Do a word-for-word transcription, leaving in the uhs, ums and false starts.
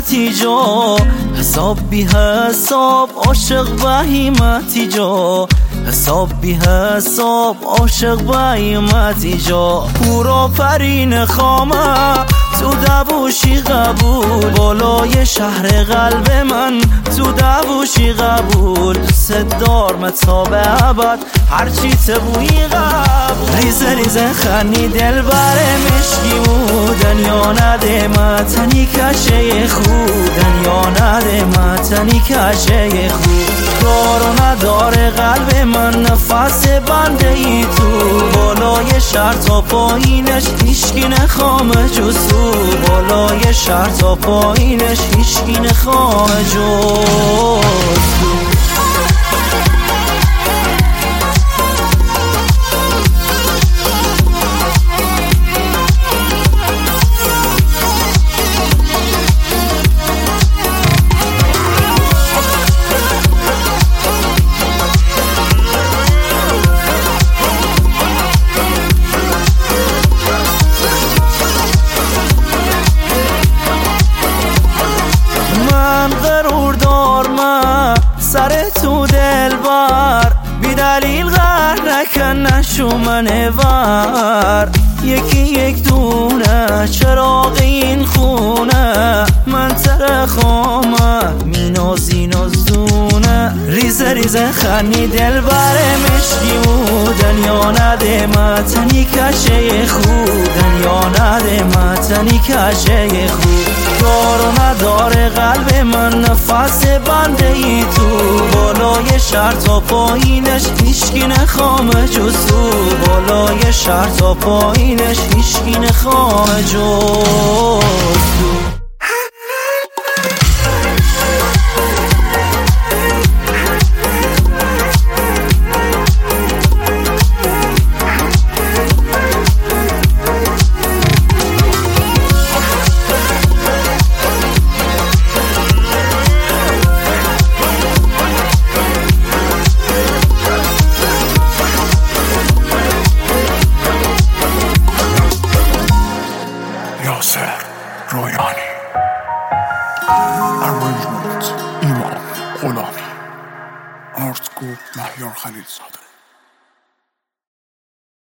قیمتی جا، حساب بی حساب عاشق بهیمتی جا، حساب بی حساب عاشق بهیمتی جا. پورا پرین خامه تو دبوشی قبول، بالای شهر قلب من تو دبوشی قبول. دوست دار متاب ابد هرچی تبوی قبول. ریزه ریزه خنی دل بره مشکی بودن یا نده متنی کشه خودن یا نده متنی کشه خود. کارو نداره قلب من نفس بنده ای تو، بالای شهر تا پایینش هیچکی نخوامه جز تو، بالای شهر تا پایینش هیچکی نخوامه جز تو. سر تو دل بار بی دلیل غر نکن نشو من ور. یکی یک دونه چراغ این خونه من تر خامه مینازی نازونه. ریزه ریزه خنی دل بره مشکی بودن یا نده متنی کشه خودن یا نده متنی کشه خود. کارو نداره قلب من نفس بنده ای تو، بالای شهر تا پایینش هیچکی نخوامه جز تو، بالای شهر تا پایینش هیچکی نخوامه جز تو. یاسر رویانی، ارمنجمنت ایمان غلامی، آرت گروپ مهیار خلیلزاده.